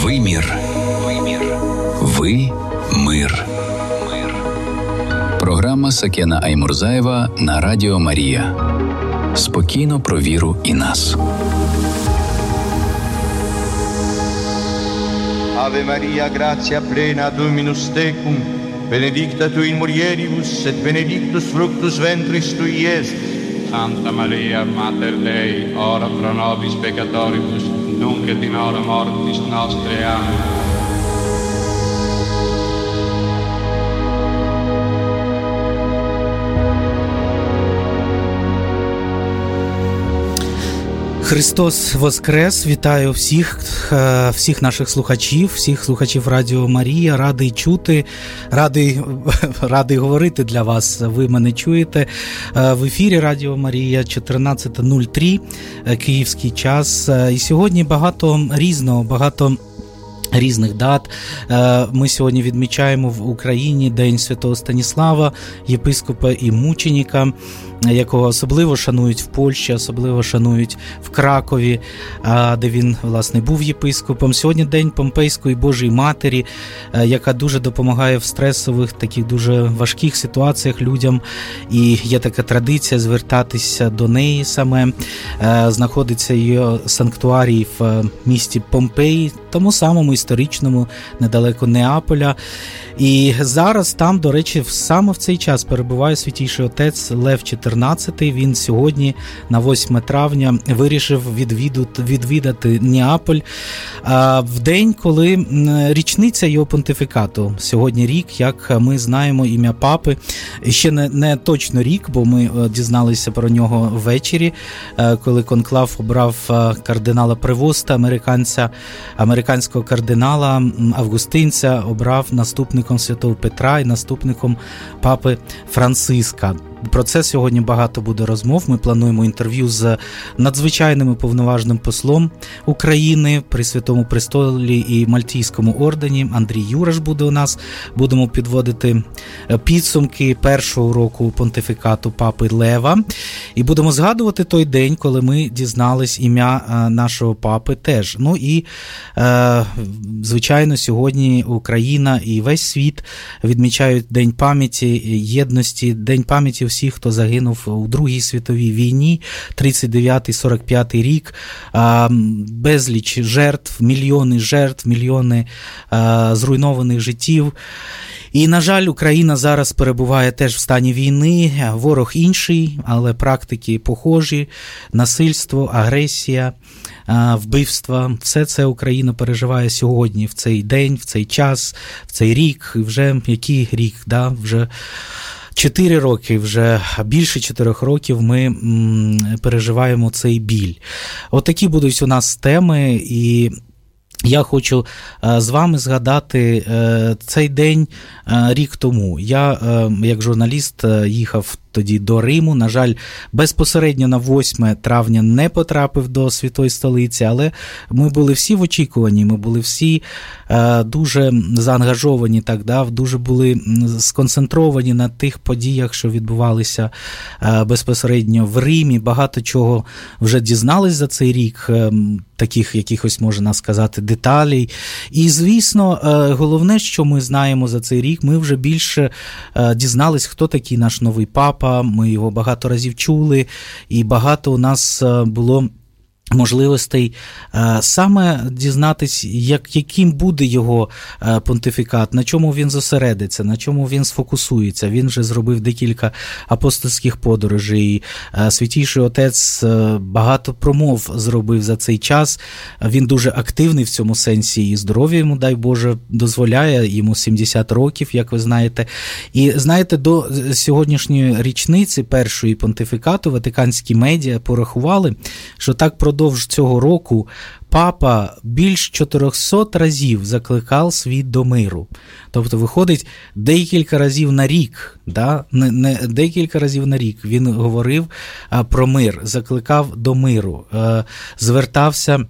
Вимір. Ви – мир. Програма Сакена Аймурзаєва на Радіо Марія. Спокійно про віру і нас. Ave Maria, gratia plena, Dominus tecum, benedicta tu in mulieribus, et benedictus fructus ventris tui, Iesus. Santa Maria, Mater Dei, ora pro nobis peccatoribus, nunc et in hora mortis nostre. Amen. Христос Воскрес! Вітаю всіх наших слухачів, всіх слухачів Радіо Марія. Радий чути, радий говорити для вас. Ви мене чуєте. В ефірі Радіо Марія, 14:03, київський час. І сьогодні багато різних дат. Ми сьогодні відмічаємо в Україні День Святого Станіслава, єпископа і мученика, якого особливо шанують в Польщі, особливо шанують в Кракові, де він, власне, був єпископом. Сьогодні День Помпейської Божої Матері, яка дуже допомагає в стресових, таких дуже важких ситуаціях людям. І є така традиція звертатися до неї саме. Знаходиться її санктуарій в місті Помпеї, тому самому історичному, недалеко Неаполя. І зараз там, до речі, саме в цей час перебуває святійший отець Лев XIV. Він сьогодні, на 8 травня, вирішив відвідати Неаполь в день, коли річниця його понтифікату. Сьогодні рік, як ми знаємо, ім'я папи. Ще не точно рік, бо ми дізналися про нього ввечері, коли конклав обрав кардинала Превоста, американського кардинала Августинця, обрав наступником святого Петра і наступником папи Франциска. Про це сьогодні багато буде розмов. Ми плануємо інтерв'ю з надзвичайним і повноважним послом України при Святому Престолі і Мальтійському ордені. Андрій Юраш буде у нас. Будемо підводити підсумки першого року понтифікату папи Лева. І будемо згадувати той день, коли ми дізнались ім'я нашого папи теж. Ну і, звичайно, сьогодні Україна і весь світ відмічають День пам'яті, єдності, День пам'яті всіх, хто загинув у Другій світовій війні, 39-45 рік, безліч жертв, мільйони зруйнованих життів. І, на жаль, Україна зараз перебуває теж в стані війни, ворог інший, але практики похожі, насильство, агресія, вбивства. Все це Україна переживає сьогодні, в цей день, в цей час, в цей рік, і вже який рік, вже 4 роки, вже більше 4 років ми переживаємо цей біль. Отакі будуть у нас теми, і я хочу з вами згадати цей день рік тому. Я, як журналіст, їхав тоді до Риму. На жаль, безпосередньо на 8 травня не потрапив до Святої Столиці, але ми були всі в очікуванні, ми були всі дуже заангажовані, дуже були сконцентровані на тих подіях, що відбувалися безпосередньо в Римі. Багато чого вже дізнались за цей рік, таких якихось, можна сказати, деталей. І, звісно, головне, що ми знаємо за цей рік, ми вже більше дізнались, хто такий наш новий папа, ми його багато разів чули, і багато у нас було можливостей саме дізнатись, яким буде його понтифікат, на чому він зосередиться, на чому він сфокусується. Він вже зробив декілька апостольських подорожей. Святійший отець багато промов зробив за цей час. Він дуже активний в цьому сенсі, і здоров'я йому, дай Боже, дозволяє. Йому 70 років, як ви знаєте. І, знаєте, до сьогоднішньої річниці першої понтифікату ватиканські медіа порахували, що так продовж цього року папа більш 400 разів закликав світ до миру. Тобто, виходить, декілька разів на рік, не декілька разів на рік він говорив про мир, закликав до миру, звертався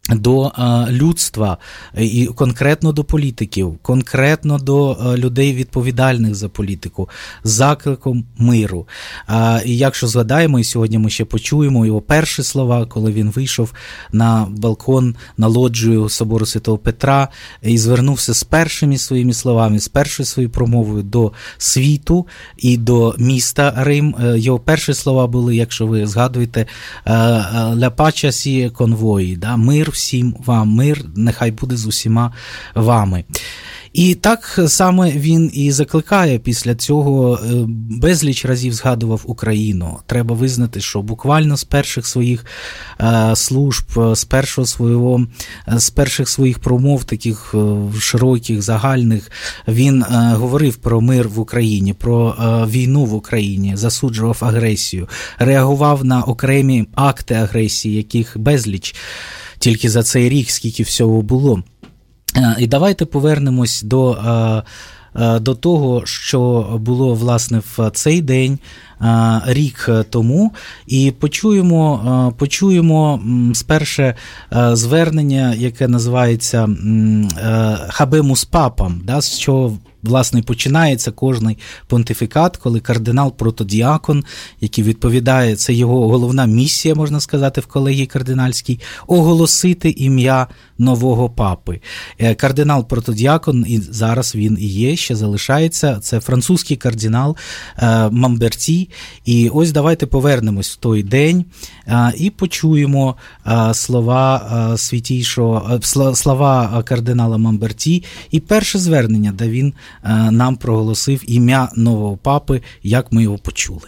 до людства і конкретно до політиків, конкретно до людей відповідальних за політику, з закликом миру. І якщо згадаємо, і сьогодні ми ще почуємо його перші слова, коли він вийшов на балкон, на лоджію собору Святого Петра і звернувся з першими своїми словами, з першою своєю промовою до світу і до міста Рим. Його перші слова були, якщо ви згадуєте, «La pace sia con voi», да? «Мир всім вам, мир нехай буде з усіма вами». І так саме він і закликає після цього, безліч разів згадував Україну. Треба визнати, що буквально з перших своїх служб, з перших своїх промов, таких широких, загальних, він говорив про мир в Україні, про війну в Україні, засуджував агресію, реагував на окремі акти агресії, яких безліч тільки за цей рік, скільки всього було. І давайте повернемось до того, що було, власне, в цей день, рік тому, і почуємо сперше звернення, яке називається «Habemus Papam», да, з чого, власне, починається кожний понтифікат, коли кардинал-протодіакон, який відповідає, це його головна місія, можна сказати, в колегії кардинальській, оголосити ім'я нового папи. Кардинал-протодіакон, і зараз він і є, ще залишається, це французький кардинал Мамберті. І ось давайте повернемось в той день і почуємо слова слова кардинала Мамберті і перше звернення, де він нам проголосив ім'я нового папи, як ми його почули.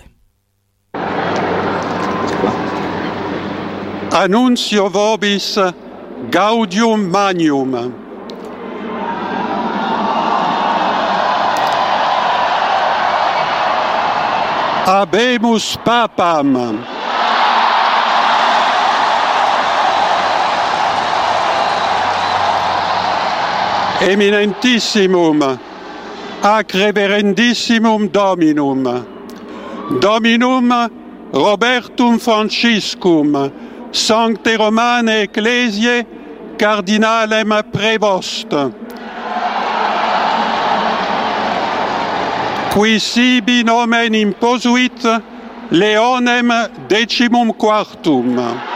Annuncio vobis gaudium magnum. Habemus Papam. Eminentissimum, ac reverendissimum Dominum, Dominum Robertum Franciscum, Sancte Romane Ecclesiae, Cardinalem Prevost, qui sibi nomen imposuit Leonem XIV.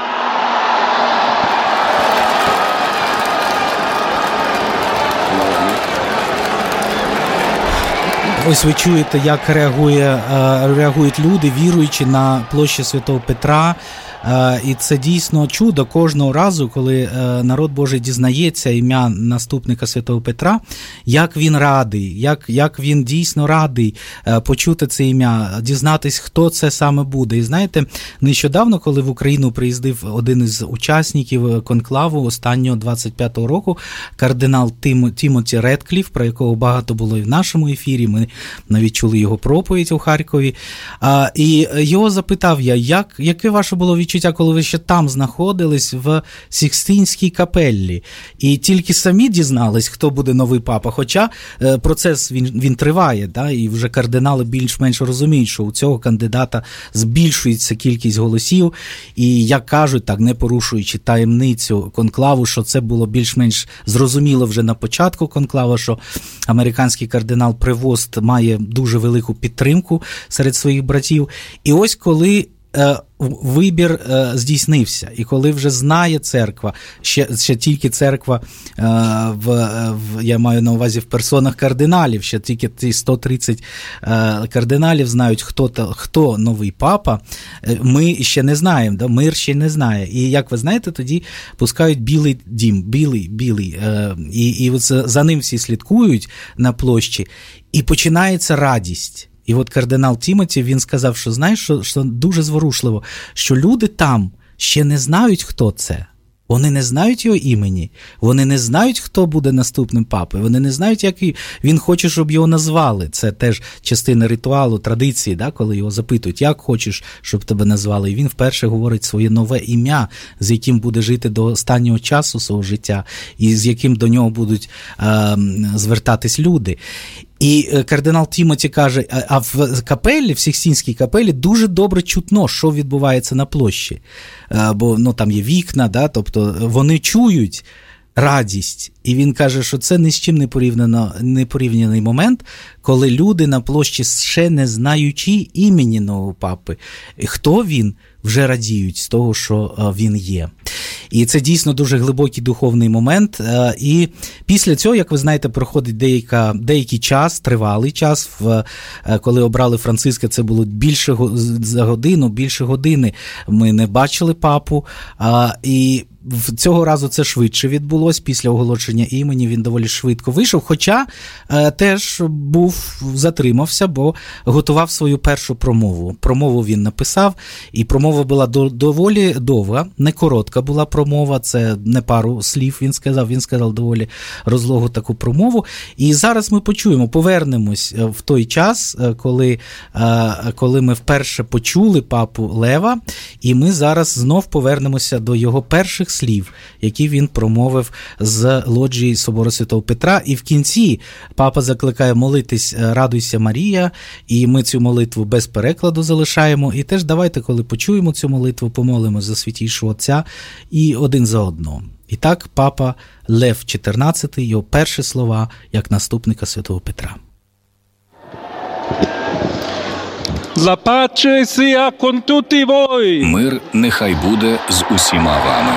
Ось ви чуєте, як реагують люди, віруючи на площі Святого Петра. І це дійсно чудо кожного разу, коли народ Божий дізнається ім'я наступника Святого Петра, як він радий, як він дійсно радий почути це ім'я, дізнатись, хто це саме буде. І знаєте, нещодавно, коли в Україну приїздив один із учасників конклаву останнього 25-го року, кардинал Тімоті Редкліф, про якого багато було і в нашому ефірі, ми навіть чули його проповідь у Харкові, і його запитав я, яке ваше було відчуття, коли ви ще там знаходились, в Сікстинській капеллі, і тільки самі дізнались, хто буде новий папа, хоча процес він триває, да, і вже кардинали більш-менш розуміють, що у цього кандидата збільшується кількість голосів, і, як кажуть, так, не порушуючи таємницю конклаву, що це було більш-менш зрозуміло вже на початку конклаву, що американський кардинал Превост має дуже велику підтримку серед своїх братів. І ось коли вибір здійснився, і коли вже знає церква, ще тільки церква, я маю на увазі в персонах кардиналів, ще тільки ці 130 кардиналів знають, хто новий папа, ми ще не знаємо, да? Мир ще не знає. І, як ви знаєте, тоді пускають білий дім, білий, і за ним всі слідкують на площі, і починається радість. І от кардинал Тімоті, він сказав, що, знаєш, що дуже зворушливо, що люди там ще не знають, хто це. Вони не знають його імені, вони не знають, хто буде наступним папою, вони не знають, як він хоче, щоб його назвали. Це теж частина ритуалу, традиції, да, коли його запитують, як хочеш, щоб тебе назвали. І він вперше говорить своє нове ім'я, з яким буде жити до останнього часу свого життя, і з яким до нього будуть звертатись люди. І кардинал Тімоті каже, а в капелі, в Сікстінській капелі дуже добре чутно, що відбувається на площі. Бо там є вікна, да, тобто вони чують радість. І він каже, що це ні з чим не порівняний момент, коли люди на площі, ще не знаючи імені нового папи, хто він, вже радіють з того, що він є. І це дійсно дуже глибокий духовний момент. І після цього, як ви знаєте, проходить деякий час, тривалий час, коли обрали Франциска, це було більше години. Ми не бачили папу. І цього разу це швидше відбулося, після оголошення імені він доволі швидко вийшов, хоча теж затримався, бо готував свою першу промову. Промову він написав, і промова була доволі довга, не коротка була промова, це не пару слів він сказав доволі розлогу таку промову. І зараз ми повернемось в той час, коли ми вперше почули папу Лева, і ми зараз знов повернемося до його перших слів, які він промовив з лоджії Собору Святого Петра. І в кінці папа закликає молитись «Радуйся, Марія», і ми цю молитву без перекладу залишаємо. І теж давайте, коли почуємо цю молитву, помолимо за Святійшого Отця і один за одного. І так, папа Лев XIV, його перші слова як наступника Святого Петра. La pace sia con tutti voi. Мир нехай буде з усіма вами.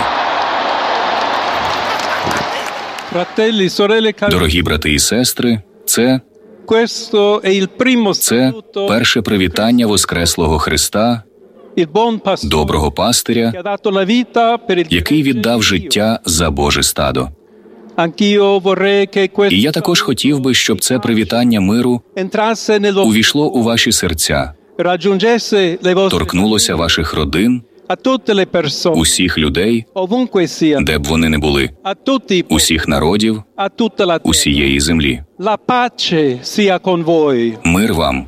Fratelli, sorelle, cari. Дорогі брати і сестри, це Questo è il primo saluto перше привітання Воскреслого Христа, il buon pastore доброго пастиря, che ha dato la vita per il який віддав життя за Боже стадо. Anch'io vorrei che questo І я також хотів би, щоб це привітання миру entrasse nello увійшло у ваші серця, raggiungesse le vostre торкнулося ваших родин, a tutte le persone усіх людей, ovunque siano де б вони не були, a tutti i усіх народів, a tutta la terra. усієї землі. La pace sia con voi. Мир вам.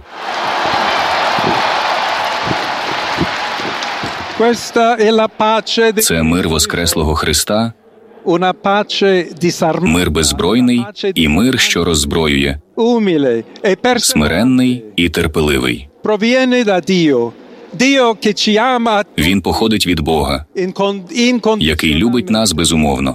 Questa è la pace Це мир Воскреслого Христа, una pace disarmata, мир беззбройний і мир, що роззброює, umile e perseverante. смиренний і терпеливий. Proviene da Dio. Dio che ci ama Він походить від Бога, який любить нас безумовно.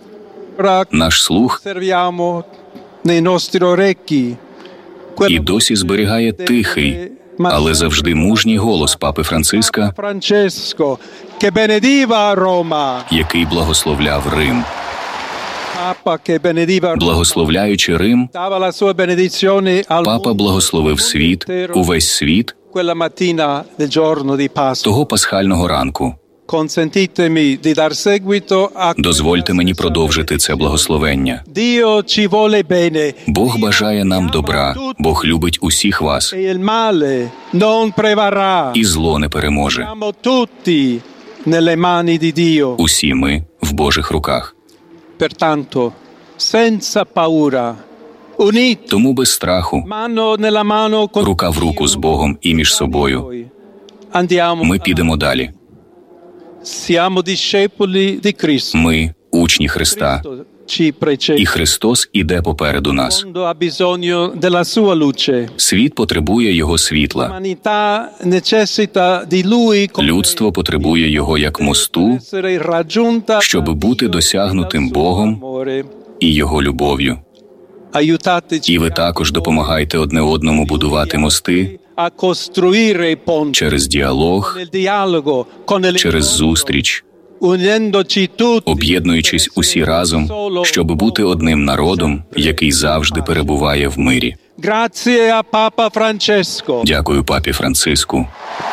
Наш слух Osserviamo nei nostri orecchi і досі зберігає тихий, але завжди мужній голос папи Франциска, Francesco che benediva Roma. який благословляв Рим. Papa che benediva Roma. Благословляючи Рим, Dava la sua benedizione al папа благословив світ, увесь світ, quella mattina del giorno di Pasqua. того пасхального ранку. Consentitemi di dar seguito a Дозвольте мені продовжити це благословення. Dio ci vuole bene. Бог бажає нам добра, Бог любить усіх вас, E il male non prevarrà. і зло не переможе. Siamo tutti nelle mani di Dio. Усі ми в Божих руках. Pertanto, senza paura, uniti, Тому без страху, mano nella mano con рука в руку з Богом і між собою, voi, andiamo. ми підемо далі. Siamo discepoli di Cristo. Ми – учні Христа, Cristo ci precede. і Христос іде попереду Il нас. mondo ha bisogno della sua luce. Світ потребує Його світла. L'umanità necessita di lui come Людство потребує Його як мосту, essere raggiunta щоб бути досягнутим Богом amore. і Його любов'ю. Aiutateci І ви також допомагайте одне одному будувати мости a costruire i ponti через діалог, nel dialogo con le через зустріч, unendoci tutti об'єднуючись усі разом, щоб бути одним народом, який завжди перебуває в мирі. Grazie a Papa Francesco. Дякую папі Франциску.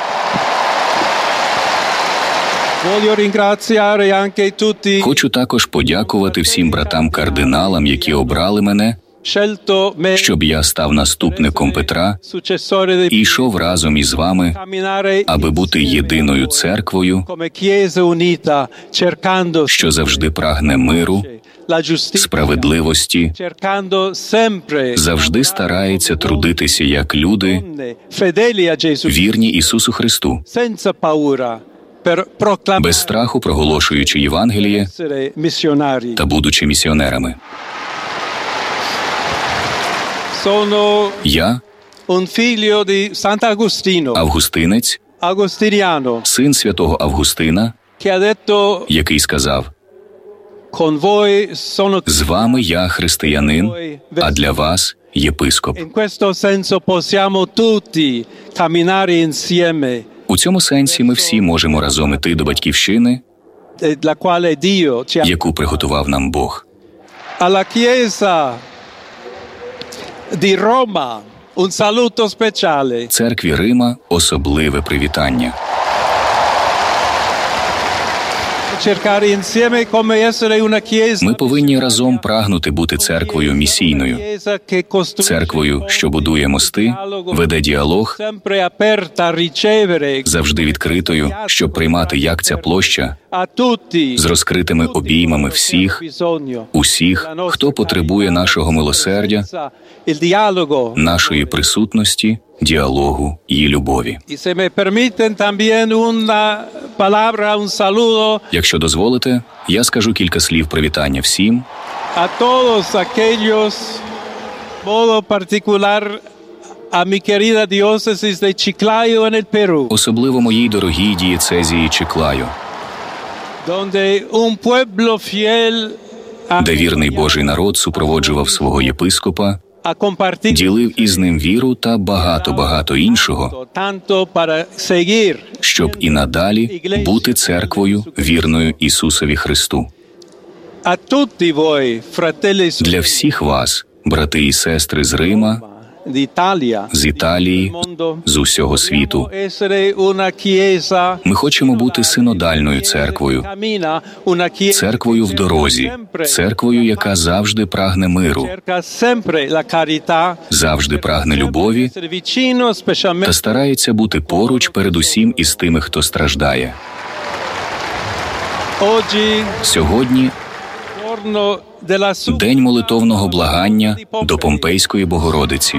Voglio ringraziare anche tutti Хочу також подякувати всім братам-кардиналам, які обрали мене, scelto me щоб я став наступником Петра successore di і йшов разом із вами, camminare аби бути єдиною церквою, come chiesa unita cercando що завжди прагне миру, la giustizia, справедливості, cercando sempre завжди старається трудитися як люди, donne fedeli a Gesù вірні Ісусу Христу, senza paura per proclamare без страху проголошуючи Євангеліє essere missionari. та будучи місіонерами. Я Августинець, син святого Августина, який сказав: «З вами я християнин, а для вас єпископ». У цьому сенсі ми всі можемо разом іти до Батьківщини, яку приготував нам Бог. Церкві Рима особливе привітання. Ми повинні разом прагнути бути церквою місійною, церквою, що будує мости, веде діалог, завжди відкритою, щоб приймати, як ця площа, з розкритими обіймами усіх, хто потребує нашого милосердя, нашої присутності, діалогу і любові. Якщо дозволите, я скажу кілька слів привітання всім, особливо моїй дорогій дієцезії Чиклайо, де вірний Божий народ супроводжував свого єпископа, ділив із ним віру та багато іншого, щоб і надалі бути церквою, вірною Ісусові Христу. Для всіх вас, брати і сестри з Рима, з Італії, з усього світу, ми хочемо бути синодальною церквою, церквою в дорозі, церквою, яка завжди прагне миру, завжди прагне любові та старається бути поруч передусім із тими, хто страждає. Сьогодні День молитовного благання до Помпейської Богородиці.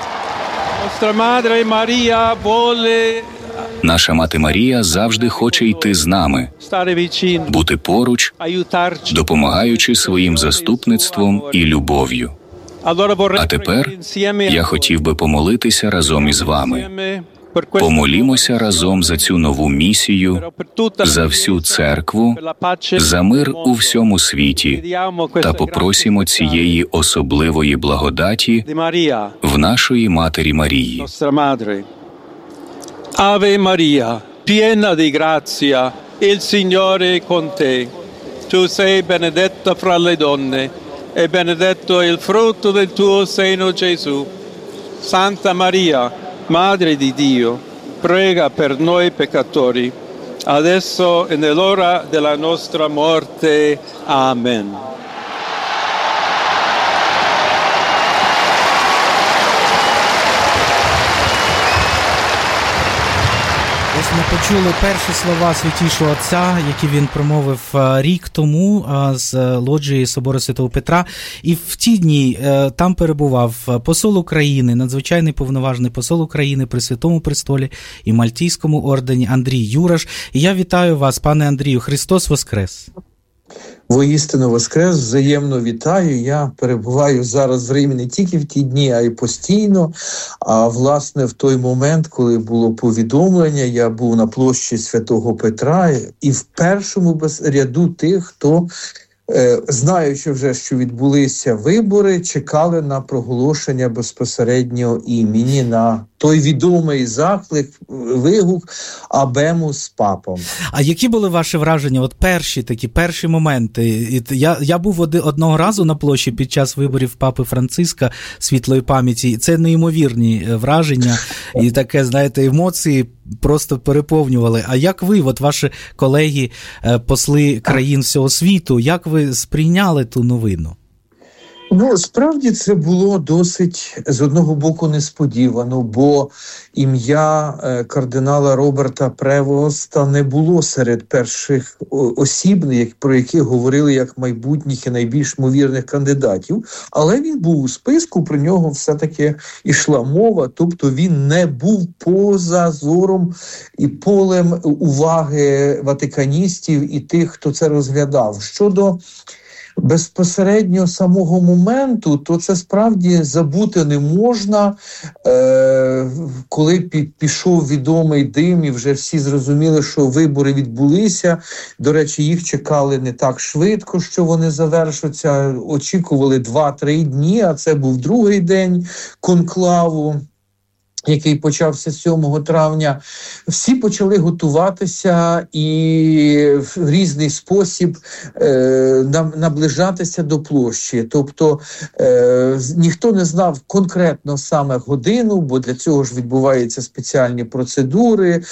Наша Мати Марія завжди хоче йти з нами, бути поруч, допомагаючи своїм заступництвом і любов'ю. А тепер я хотів би помолитися разом із вами. Помолімося разом за цю нову місію, за всю церкву, за мир у всьому світі та попросимо цієї особливої благодаті в нашої Матері Марії. Ave Maria, piena di grazia, il Signore è con te. Tu sei benedetta fra le donne e benedetto è il frutto del tuo seno, Gesù. Santa Maria, Madre di Dio, prega per noi peccatori, adesso e nell'ora della nostra morte. Amen. Ось ми почули перші слова Святішого Отця, які він промовив рік тому з лоджії Собору Святого Петра. І в ті дні там перебував посол України, надзвичайний повноважний посол України при Святому Престолі і Мальтійському ордені Андрій Юраш. І я вітаю вас, пане Андрію, Христос Воскрес! Воістину Воскрес, взаємно вітаю. Я перебуваю зараз в Римі не тільки в ті дні, а й постійно. А власне в той момент, коли було повідомлення, я був на площі Святого Петра і в першому ряду тих, хто, знаючи вже, що відбулися вибори, чекали на проголошення безпосередньо імені, на той відомий заклик, вигук «Абемус папам». А які були ваші враження? От перші моменти. Я був одного разу на площі під час виборів папи Франциска світлої пам'яті. Це неймовірні враження і таке, знаєте, емоції просто переповнювали. А як ви, от ваші колеги, посли країн всього світу, як ви сприйняли ту новину? Ну, справді це було досить, з одного боку, несподівано, бо ім'я кардинала Роберта Превоста не було серед перших осіб, про яких говорили як майбутніх і найбільш ймовірних кандидатів, але він був у списку, про нього все-таки йшла мова, тобто він не був поза зором і полем уваги ватиканістів і тих, хто це розглядав. Щодо безпосередньо самого моменту, то це справді забути не можна. Коли пішов відомий дим і вже всі зрозуміли, що вибори відбулися, до речі, їх чекали не так швидко, що вони завершаться, очікували 2-3 дні, а це був другий день конклаву, який почався 7 травня, всі почали готуватися і в різний спосіб наближатися до площі. Тобто ніхто не знав конкретно саме годину, бо для цього ж відбуваються спеціальні процедури,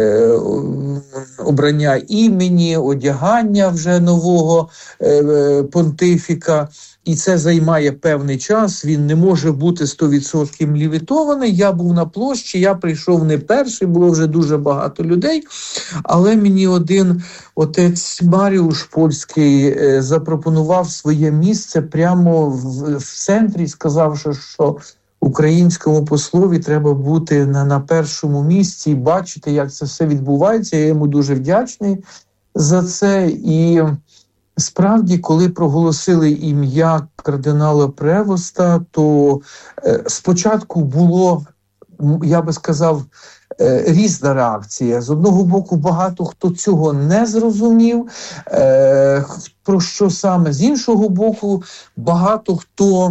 обрання імені, одягання вже нового понтифіка. І це займає певний час, він не може бути 100% лівітований. Я був на площі, я прийшов не перший, було вже дуже багато людей, але мені один отець Маріуш польський запропонував своє місце прямо в центрі, сказавши, що українському послові треба бути на першому місці і бачити, як це все відбувається. Я йому дуже вдячний за це. І справді, коли проголосили ім'я кардинала Превоста, то спочатку було, я би сказав, різна реакція. З одного боку, багато хто цього не зрозумів, про що саме. З іншого боку, багато хто,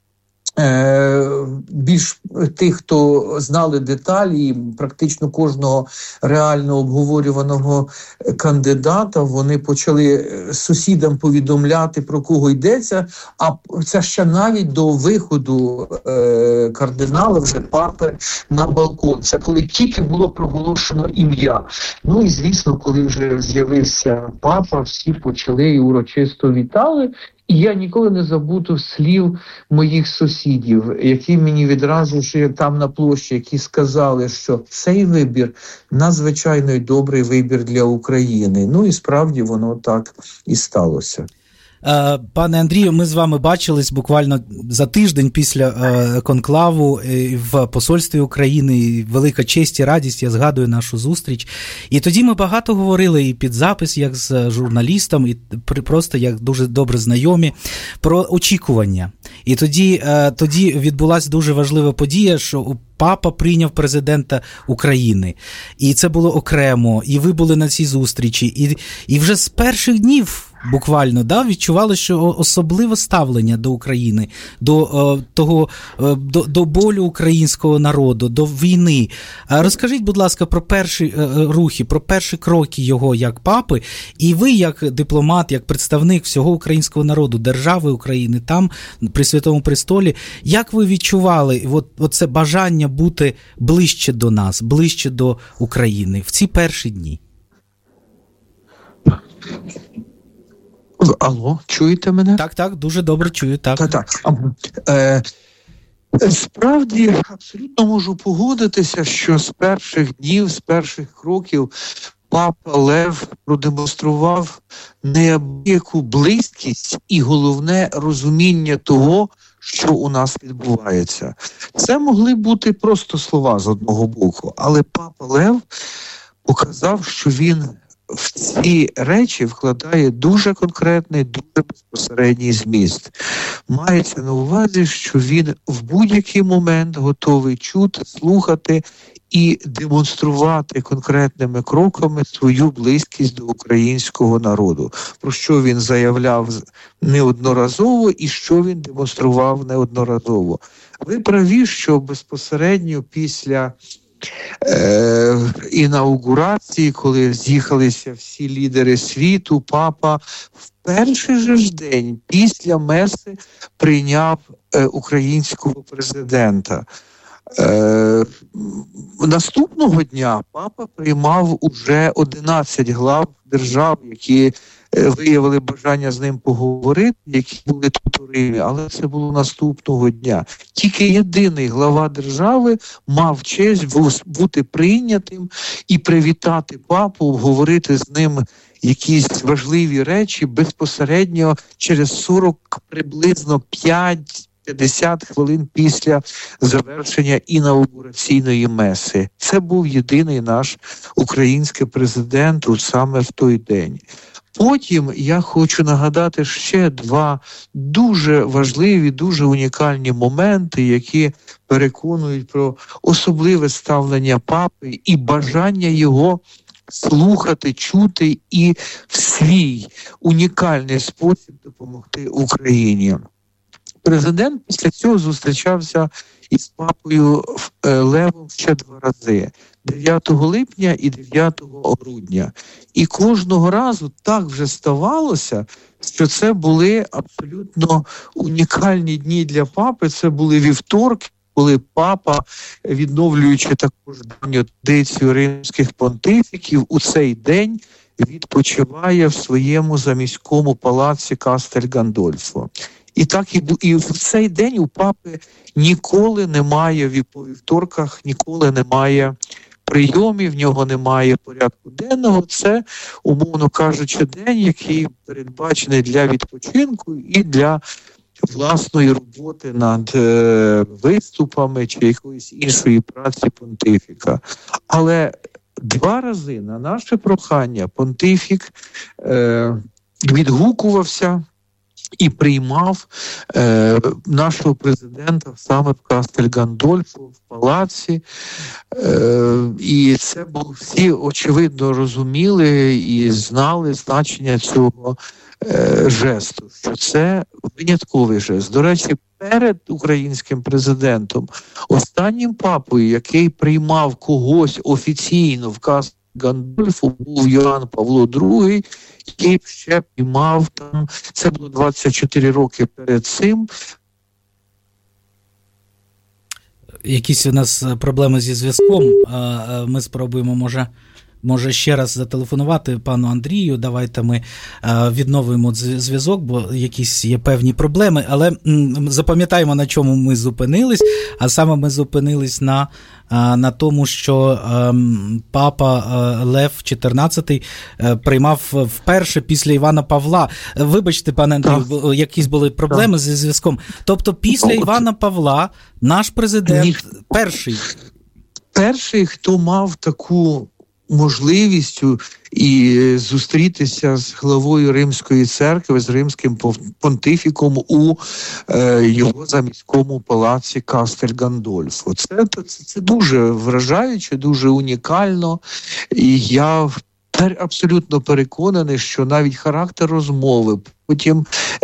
більш тих, хто знали деталі, практично кожного реально обговорюваного кандидата, вони почали сусідам повідомляти, про кого йдеться, а це ще навіть до виходу кардинала, вже папи, на балкон. Це коли тільки було проголошено ім'я. Ну і, звісно, коли вже з'явився папа, всі почали і урочисто вітали. І я ніколи не забуду слів моїх сусідів, які мені відразу ж там на площі, які сказали, що цей вибір надзвичайно добрий вибір для України. Ну і справді воно так і сталося. Пане Андрію, ми з вами бачились буквально за тиждень після конклаву в посольстві України. Велика честь і радість, я згадую нашу зустріч. І тоді ми багато говорили і під запис, як з журналістом, і просто як дуже добре знайомі, про очікування. І тоді відбулася дуже важлива подія, що папа прийняв президента України. І це було окремо, і ви були на цій зустрічі. І вже з перших днів буквально відчували, що особливе ставлення до України, до болю українського народу, до війни. Розкажіть, будь ласка, про перші рухи, про перші кроки його як папи, і ви як дипломат, як представник всього українського народу, держави України, там, при Святому Престолі, як ви відчували оце бажання бути ближче до нас, ближче до України в ці перші дні? Алло, чуєте мене? Так, дуже добре чую, так. Справді, абсолютно можу погодитися, що з перших днів, з перших кроків папа Лев продемонстрував неабияку близькість і, головне, розуміння того, що у нас відбувається. Це могли бути просто слова з одного боку, але папа Лев показав, що він в ці речі вкладає дуже конкретний, дуже безпосередній зміст. Мається на увазі, що він в будь-який момент готовий чути, слухати і демонструвати конкретними кроками свою близькість до українського народу, про що він заявляв неодноразово і що він демонстрував неодноразово. Ви праві, що безпосередньо після інаугурації, коли з'їхалися всі лідери світу, папа в перший же ж день після меси прийняв українського президента. Наступного дня папа приймав уже 11 глав держав, які виявили бажання з ним поговорити, які були тут у Римі, але це було наступного дня. Тільки єдиний глава держави мав честь бути прийнятим і привітати папу, обговорити з ним якісь важливі речі безпосередньо через 40 приблизно 50 хвилин після завершення інаугураційної меси. Це був єдиний наш український президент саме в той день. Потім я хочу нагадати ще два дуже важливі, дуже унікальні моменти, які переконують про особливе ставлення папи і бажання його слухати, чути і в свій унікальний спосіб допомогти Україні. Президент після цього зустрічався із папою Левом ще 2 рази. 9 липня і 9 грудня. І кожного разу так вже ставалося, що це були абсолютно унікальні дні для папи. Це були вівторки, коли папа, відновлюючи також давню традицію римських понтифіків, у цей день відпочиває в своєму заміському палаці Кастель Гандольфо. І так і в цей день у папи ніколи немає, по вівторках ніколи немає прийомів, в нього немає порядку денного. Це, умовно кажучи, день, який передбачений для відпочинку і для власної роботи над виступами чи якоїсь іншої праці понтифіка. Але 2 рази на наше прохання понтифік відгукувався і приймав нашого президента саме в Кастель Гандольфо, в палаці. І це було, всі очевидно розуміли і знали значення цього жесту, що це винятковий жест. До речі, перед українським президентом, останнім папою, який приймав когось офіційно в Кастель Гандольфо, був Йоанн Павло II, який ще приймав там, це було 24 роки перед цим. Якісь у нас проблеми зі зв'язком, ми спробуємо, може ще раз зателефонувати пану Андрію, давайте ми відновимо зв'язок, бо якісь є певні проблеми, але запам'ятаємо, на чому ми зупинились, а саме ми зупинились на тому, що папа Лев XIV приймав вперше після Івана Павла. Вибачте, пане Андрію, якісь були проблеми зі зв'язком. Тобто після Івана Павла наш президент перший, хто мав таку можливість і зустрітися з главою Римської церкви, з римським понтифіком у його заміському палаці Кастель Гандольфо. Це дуже вражаюче, дуже унікально. І я абсолютно переконаний, що навіть характер розмови, потім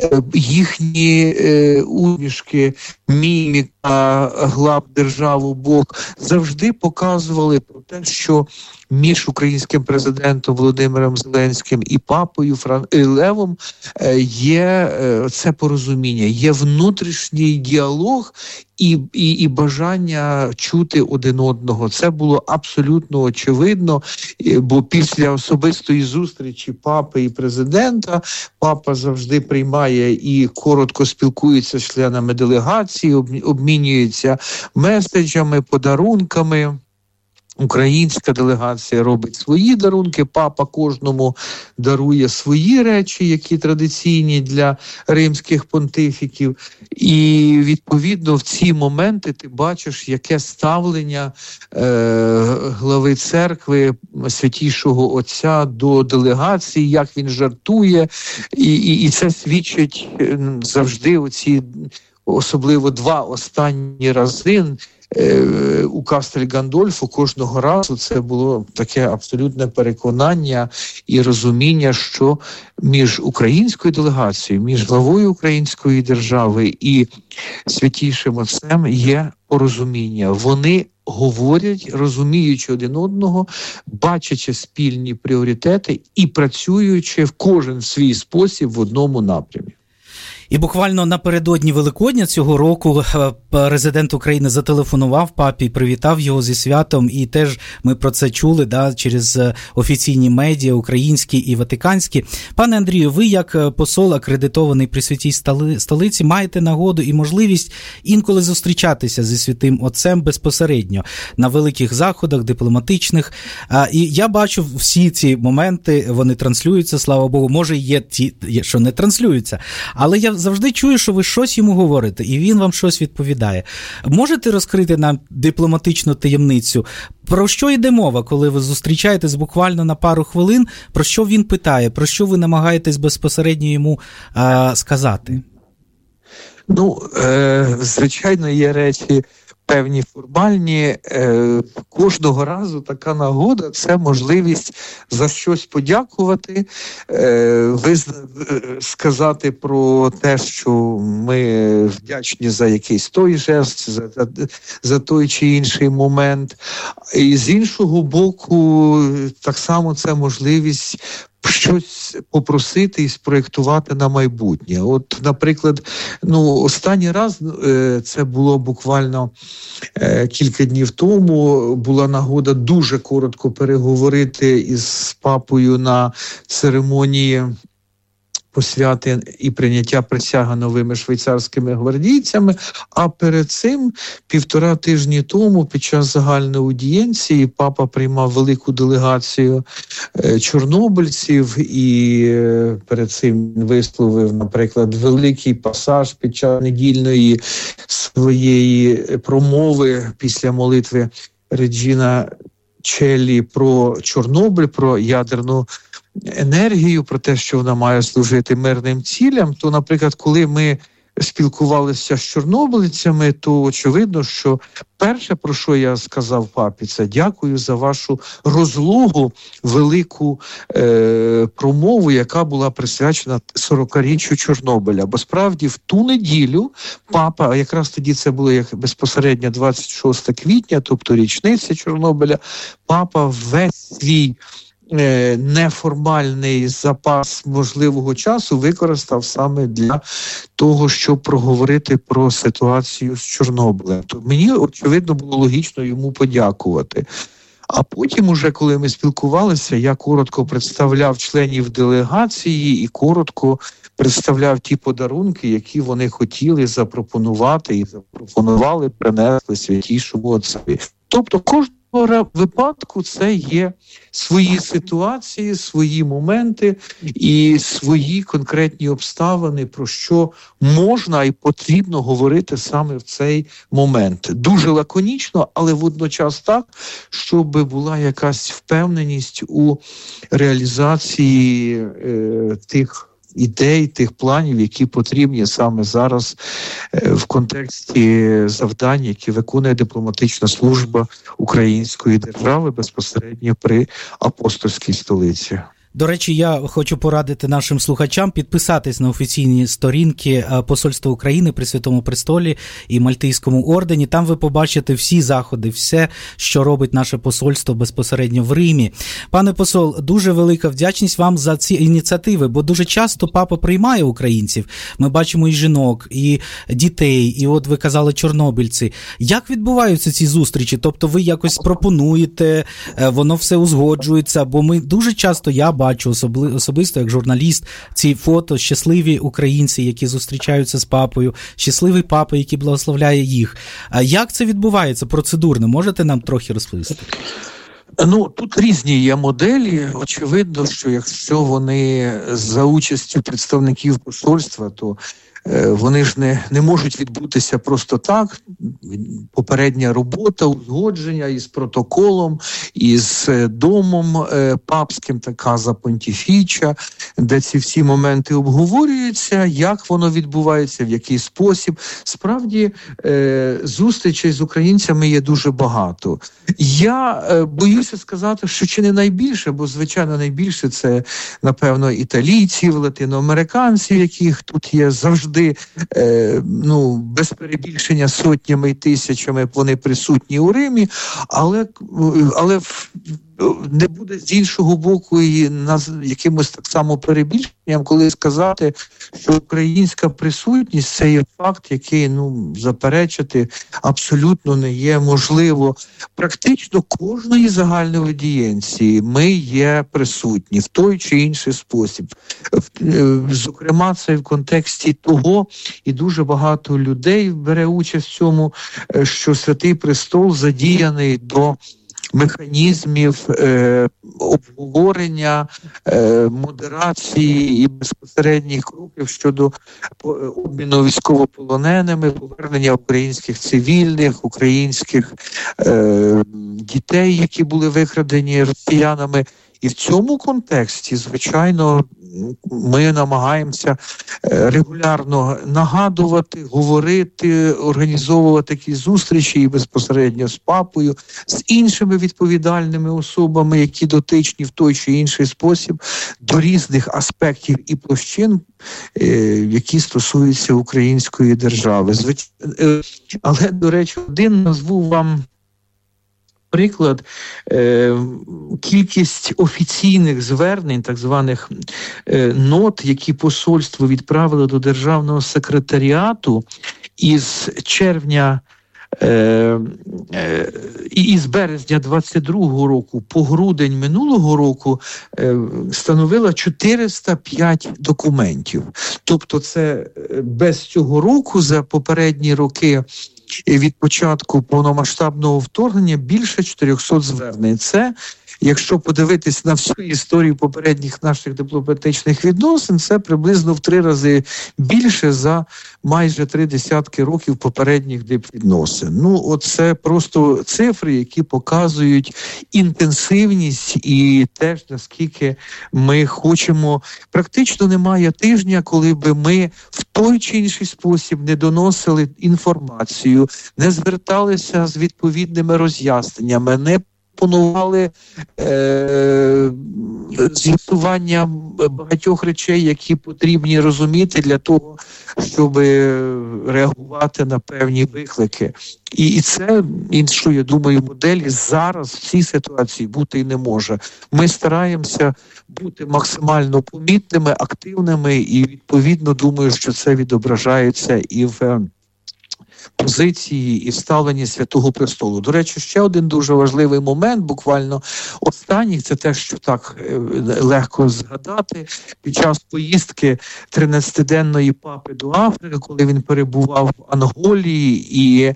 їхні усмішки, міміка глав держав обох завжди показували про те, що між українським президентом Володимиром Зеленським і папою Левом є це порозуміння, є внутрішній діалог і бажання чути один одного. Це було абсолютно очевидно, бо після особистої зустрічі папи і президента папа завжди приймає і коротко спілкується з членами делегації, обмінюється меседжами, подарунками. Українська делегація робить свої дарунки, папа кожному дарує свої речі, які традиційні для римських понтифіків. І, відповідно, в ці моменти ти бачиш, яке ставлення глави церкви, Святішого Отця до делегації, як він жартує. І це свідчить завжди оці, особливо 2 останні рази, у Кастель Гандольфо кожного разу це було таке абсолютне переконання і розуміння, що між українською делегацією, між главою української держави і Святішим Отцем є порозуміння. Вони говорять, розуміючи один одного, бачачи спільні пріоритети і працюючи в кожен свій спосіб в одному напрямі. І буквально напередодні Великодня цього року президент України зателефонував папі, привітав його зі святом, і теж ми про це чули через офіційні медіа, українські і ватиканські. Пане Андрію, ви як посол, акредитований при Святій Столиці, маєте нагоду і можливість інколи зустрічатися зі Святим Отцем безпосередньо на великих заходах, дипломатичних. І я бачу всі ці моменти, вони транслюються, слава Богу. Може, є ті, що не транслюються. Але я завжди чую, що ви щось йому говорите, і він вам щось відповідає. Можете розкрити нам дипломатичну таємницю? Про що йде мова, коли ви зустрічаєтесь буквально на пару хвилин? Про що він питає? Про що ви намагаєтесь безпосередньо йому сказати? Звичайно, є речі певні формальні. Кожного разу така нагода – це можливість за щось подякувати, сказати про те, що ми вдячні за якийсь той жест, за той чи інший момент. І з іншого боку, так само це можливість щось попросити і спроєктувати на майбутнє. От, наприклад, останній раз, це було буквально кілька днів тому, була нагода дуже коротко переговорити із папою на церемонії посвяти і прийняття присяги новими швейцарськими гвардійцями, а перед цим 1,5 тижні тому під час загальної аудієнції папа приймав велику делегацію чорнобильців і перед цим висловив, наприклад, великий пасаж під час недільної своєї промови після молитви Реджіна Челлі про Чорнобиль, про ядерну енергію, про те, що вона має служити мирним цілям, то, наприклад, коли ми спілкувалися з чорнобильцями, то очевидно, що перше, про що я сказав папі, це дякую за вашу розлогу, велику промову, яка була присвячена 40-річчю Чорнобиля. Бо справді в ту неділю папа, а якраз тоді це було як безпосередньо 26 квітня, тобто річниця Чорнобиля, папа весь свій неформальний запас можливого часу використав саме для того, щоб проговорити про ситуацію з Чорнобилем. То мені, очевидно, було логічно йому подякувати. А потім уже, коли ми спілкувалися, я коротко представляв членів делегації і коротко представляв ті подарунки, які вони хотіли запропонувати і запропонували, принесли Святійшому Отцеві. Тобто кожного випадку це є свої ситуації, свої моменти і свої конкретні обставини, про що можна і потрібно говорити саме в цей момент. Дуже лаконічно, але водночас так, щоб була якась впевненість у реалізації тих ідей, тих планів, які потрібні саме зараз в контексті завдань, які виконує дипломатична служба української держави безпосередньо при Апостольській столиці. До речі, я хочу порадити нашим слухачам підписатись на офіційні сторінки Посольства України при Святому Престолі і Мальтійському ордені. Там ви побачите всі заходи, все, що робить наше посольство безпосередньо в Римі. Пане посол, дуже велика вдячність вам за ці ініціативи, бо дуже часто папа приймає українців. Ми бачимо і жінок, і дітей, і от ви казали чорнобильці. Як відбуваються ці зустрічі? Тобто ви якось пропонуєте, воно все узгоджується, бо ми дуже часто, я бачу особисто, як журналіст, ці фото, щасливі українці, які зустрічаються з папою, щасливий папа, який благословляє їх. А як це відбувається процедурно? Можете нам трохи розповісти? Тут різні є моделі. Очевидно, що якщо вони за участю представників посольства, то вони ж не можуть відбутися просто так. Попередня робота, узгодження із протоколом, із домом папським, така за понтіфіча, де ці всі моменти обговорюються, як воно відбувається, в який спосіб. Справді, зустрічей з українцями є дуже багато. Я боюся сказати, що чи не найбільше, бо, звичайно, найбільше це, напевно, італійців, латиноамериканців, яких тут є завжди, без перебільшення сотнями і тисячами вони присутні у Римі, але не буде з іншого боку і якимось так само перебільшенням, коли сказати, що українська присутність – це є факт, який, заперечити абсолютно не є можливо. Практично кожної загальної аудієнції ми є присутні в той чи інший спосіб. Зокрема, це в контексті того, і дуже багато людей бере участь в цьому, що Святий Престол задіяний до механізмів обговорення, модерації і безпосередніх кроків щодо обміну військовополоненими, повернення українських цивільних, українських дітей, які були викрадені росіянами. І в цьому контексті, звичайно, ми намагаємося регулярно нагадувати, говорити, організовувати такі зустрічі і безпосередньо з папою, з іншими відповідальними особами, які дотичні в той чи інший спосіб до різних аспектів і площин, які стосуються української держави. Але, до речі, один назву вам приклад, кількість офіційних звернень, так званих нот, які посольство відправило до Державного секретаріату із червня і з березня 22-го року по грудень минулого року становила 405 документів. Тобто це без цього року, за попередні роки від початку повномасштабного вторгнення, більше 400 звернень. Це, якщо подивитись на всю історію попередніх наших дипломатичних відносин, це приблизно в 3 рази більше за майже 3 десятки років попередніх дипвідносин. Ну, оце просто цифри, які показують інтенсивність і теж, наскільки ми хочемо. Практично немає тижня, коли би ми в той чи інший спосіб не доносили інформацію, не зверталися з відповідними роз'ясненнями, не пропонували з'ясування багатьох речей, які потрібні розуміти для того, щоб реагувати на певні виклики. І це, іншою, я думаю, моделі зараз в цій ситуації бути і не може. Ми стараємося бути максимально помітними, активними, і, відповідно, думаю, що це відображається і в позиції і ставлення Святого Престолу. До речі, ще один дуже важливий момент, буквально останній, це те, що так легко згадати. Під час поїздки 13-денної папи до Африки, коли він перебував в Анголії, і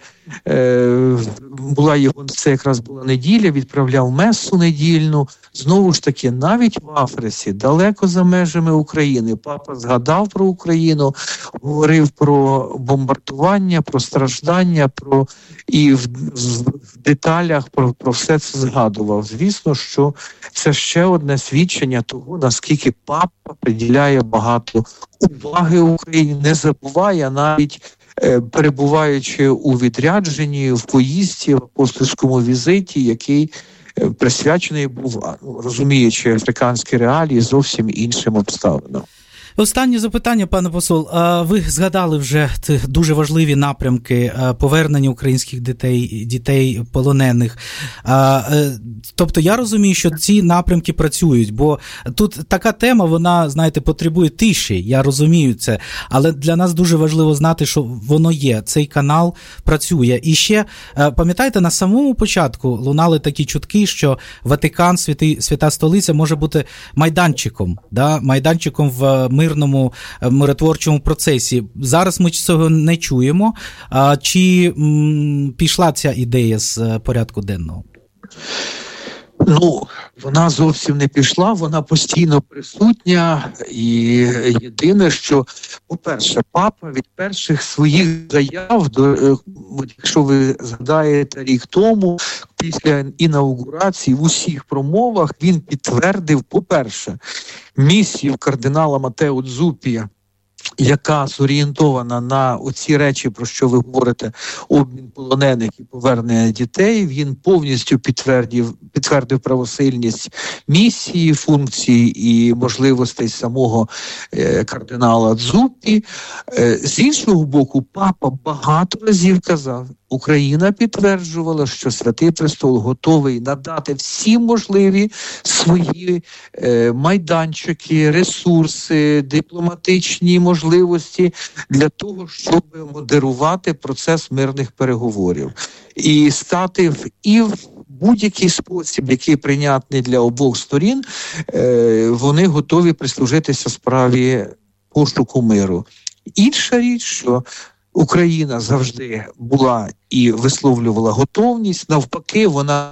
була його, це якраз була неділя, відправляв месу недільну. Знову ж таки, навіть в Африці, далеко за межами України, папа згадав про Україну, говорив про бомбардування, про страждання, і в деталях про все це згадував. Звісно, що це ще одне свідчення того, наскільки папа приділяє багато уваги Україні, не забуває навіть, перебуваючи у відрядженні, в поїздці, в апостольському візиті, який присвячений був, розуміючи африканські реалії, зовсім іншим обставинам. Останнє запитання, пане посол. Ви згадали вже дуже важливі напрямки повернення українських дітей полонених. Тобто я розумію, що ці напрямки працюють, бо тут така тема, вона, знаєте, потребує тиші, я розумію це, але для нас дуже важливо знати, що воно є, цей канал працює. І ще, пам'ятаєте, на самому початку лунали такі чутки, що Ватикан, Свята Столиця, може бути майданчиком, майданчиком в мирному, миротворчому процесі. Зараз ми цього не чуємо. Чи пішла ця ідея з порядку денного? Ну, вона зовсім не пішла, вона постійно присутня, і єдине, що, по-перше, папа від перших своїх заяв, якщо ви згадаєте рік тому, після інаугурації в усіх промовах він підтвердив, по-перше, місію кардинала Матео Дзуппі, яка зорієнтована на оці речі, про що ви говорите, обмін полонених і повернення дітей. Він повністю підтвердив правосильність місії, функцій і можливостей самого кардинала Дзуппі. З іншого боку, папа багато разів казав, Україна підтверджувала, що Святий Престол готовий надати всі можливі свої майданчики, ресурси, дипломатичні можливості для того, щоб модерувати процес мирних переговорів. І стати в будь-який спосіб, який прийнятний для обох сторін, вони готові прислужитися справі пошуку миру. Інша річ, що Україна завжди була і висловлювала готовність, навпаки, вона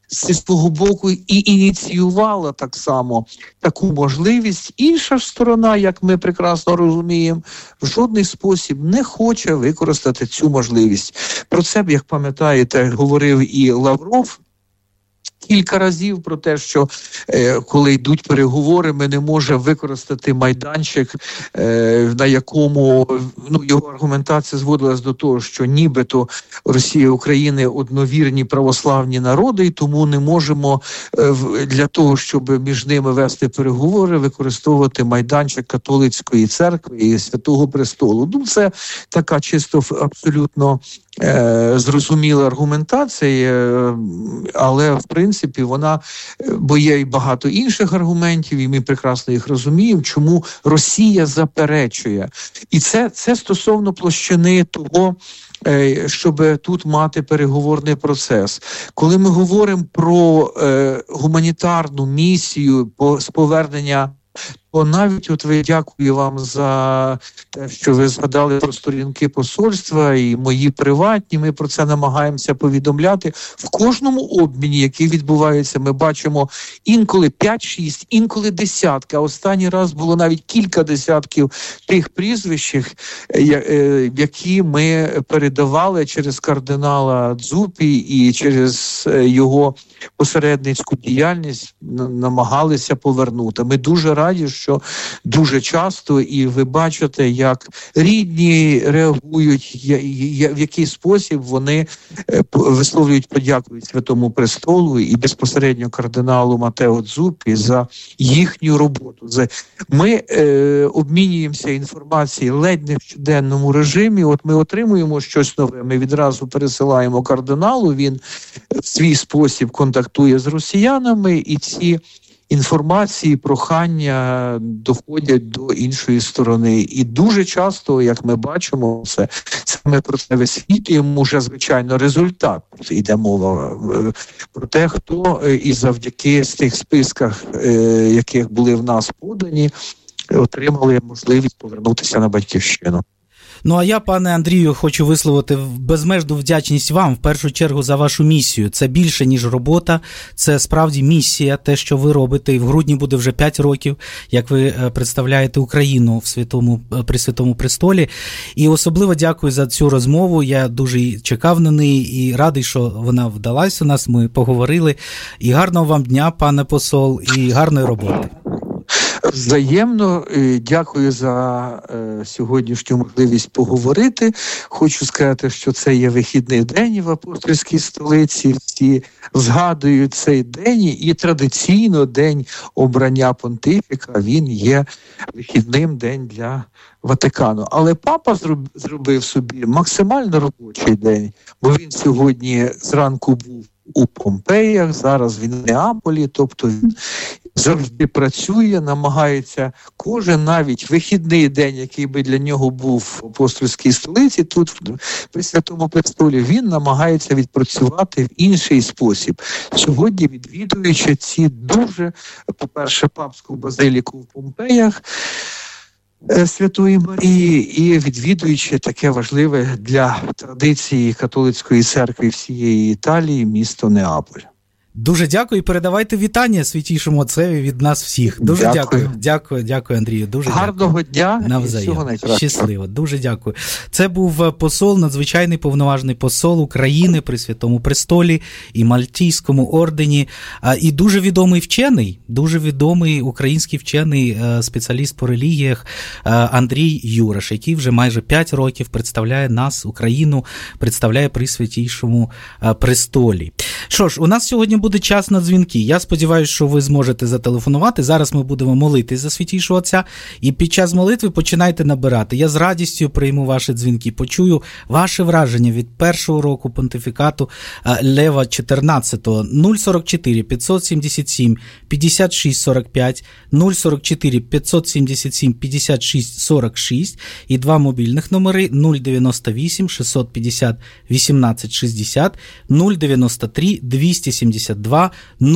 зі свого боку і ініціювала так само таку можливість. Інша ж сторона, як ми прекрасно розуміємо, в жодний спосіб не хоче використати цю можливість. Про це, як пам'ятаєте, говорив і Лавров кілька разів про те, що коли йдуть переговори, ми не можемо використати майданчик, на якому його аргументація зводилась до того, що нібито Росія і Україна одновірні православні народи, і тому не можемо для того, щоб між ними вести переговори, використовувати майданчик католицької церкви і Святого Престолу. Ну, це така чисто абсолютно зрозуміла аргументація, але в принципі вона, бо є і багато інших аргументів, і ми прекрасно їх розуміємо, чому Росія заперечує. І це стосовно площини того, щоб тут мати переговорний процес. Коли ми говоримо про гуманітарну місію з повернення, то навіть ви, дякую вам за те, що ви згадали про сторінки посольства і мої приватні, ми про це намагаємося повідомляти. В кожному обміні, який відбувається, ми бачимо інколи 5-6, інколи десятки, а останній раз було навіть кілька десятків тих прізвищ, які ми передавали через кардинала Дзупі і через його посередницьку діяльність намагалися повернути. Ми дуже раді, що дуже часто, і ви бачите, як рідні реагують, в який спосіб вони висловлюють подяку Святому Престолу і безпосередньо кардиналу Матео Дзупі за їхню роботу. Ми обмінюємося інформацією ледь не в щоденному режимі. От ми отримуємо щось нове, ми відразу пересилаємо кардиналу, він в свій спосіб контактує з росіянами, і ці інформації, прохання доходять до іншої сторони. І дуже часто, як ми бачимо, це ми про це висвітлюємо вже, звичайно, результат. Йде мова про те, хто і завдяки з тих списках, яких були в нас подані, отримали можливість повернутися на батьківщину. Ну, а я, пане Андрію, хочу висловити безмежну вдячність вам, в першу чергу, за вашу місію. Це більше, ніж робота, це справді місія, те, що ви робите. І в грудні буде вже 5 років, як ви представляєте Україну при Святому Престолі. І особливо дякую за цю розмову. Я дуже чекав на неї і радий, що вона вдалась у нас. Ми поговорили. І гарного вам дня, пане посол, і гарної роботи. Взаємно, дякую за сьогоднішню можливість поговорити. Хочу сказати, що це є вихідний день в апостольській столиці. Всі згадують цей день, і традиційно день обрання понтифіка, він є вихідним день для Ватикану. Але папа зробив собі максимально робочий день, бо він сьогодні зранку був у Помпеях, зараз він в Неаполі, тобто він завжди працює, намагається кожен навіть вихідний день, який би для нього був в апостольській столиці, тут при Святому Престолі, він намагається відпрацювати в інший спосіб. Сьогодні, відвідуючи ці дуже, по-перше, папську базиліку в Помпеях, Святої Марії, і відвідуючи таке важливе для традиції католицької церкви всієї Італії місто Неаполь. Дуже дякую і передавайте вітання святійшому отцеві від нас всіх. Дуже дякую, Андрію. Дуже гарного дня навзаєм. І всього найкращого. Щасливо. Дуже дякую. Це був посол, надзвичайний повноважний посол України при Святому Престолі і Мальтійському ордені. І дуже відомий вчений, дуже відомий український вчений, спеціаліст по релігіях Андрій Юраш, який вже майже 5 років представляє нас, Україну, представляє при Святійшому Престолі. Що ж, у нас сьогодні буде час на дзвінки. Я сподіваюся, що ви зможете зателефонувати. Зараз ми будемо молитись за Святійшого Отця. І під час молитви починайте набирати. Я з радістю прийму ваші дзвінки. Почую ваше враження від першого року понтифікату Лева XIV. 044 577 56 45, 044 577 56 46 і 2 мобільних номери 098 650 18 60, 093 272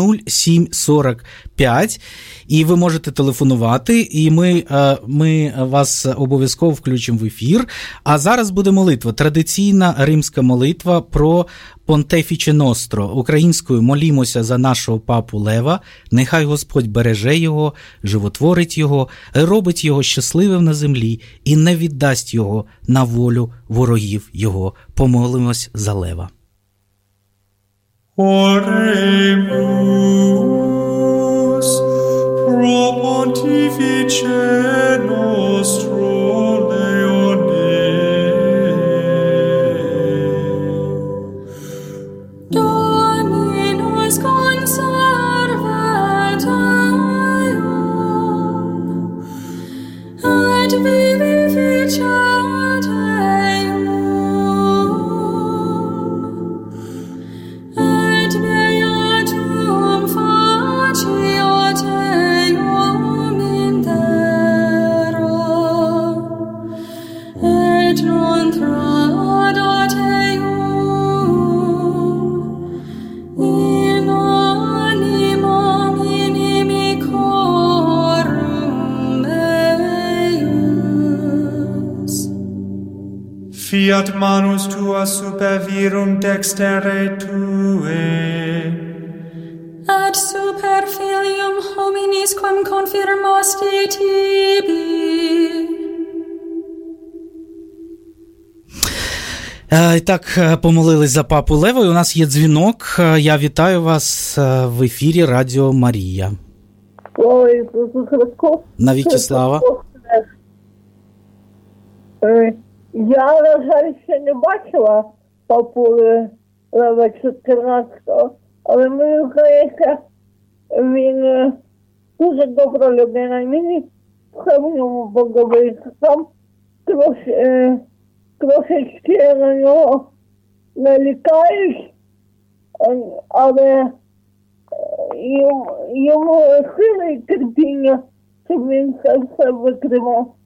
0745. І ви можете телефонувати, і ми вас обов'язково включимо в ефір. А зараз буде молитва, традиційна римська молитва про Понтефіче Ностро. Українською молімося за нашого папу Лева, нехай Господь береже його, животворить його, робить його щасливим на землі і не віддасть його на волю ворогів його. Помолимось за Лева. Oremus pro Pontifice nostro Leone. Dominus conservat eum, et vivificat eum, et beatum faciat eum in terra, et non tradat in animam inimicorum eius. Fiat manus tua super virum dextere tue, Et super filium hominis quam confirmasti tibi. І так, помолились за папу Лева, і у нас є дзвінок. Я вітаю вас в ефірі Радіо Марія. Слава Ісусу Христу! Навіки слава! Я, на жаль, ще не бачила папу Лева 14-го, але мені здається, він дуже добра людина. Мені в ньому боговий сам трошечки на нього налікають, але йому сили і терпіння, щоб він це все витримав.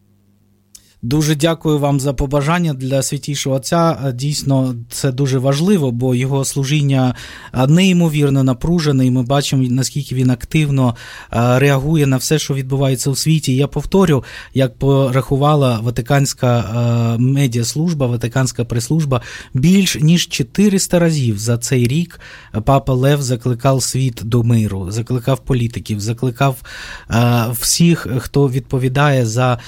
Дуже дякую вам за побажання для Святійшого Отця. Дійсно, це дуже важливо, бо його служіння неймовірно напружене, і ми бачимо, наскільки він активно реагує на все, що відбувається у світі. Я повторю, як порахувала Ватиканська медіаслужба, Ватиканська прес-служба, більш ніж 400 разів за цей рік папа Лев закликав світ до миру, закликав політиків, закликав всіх, хто відповідає за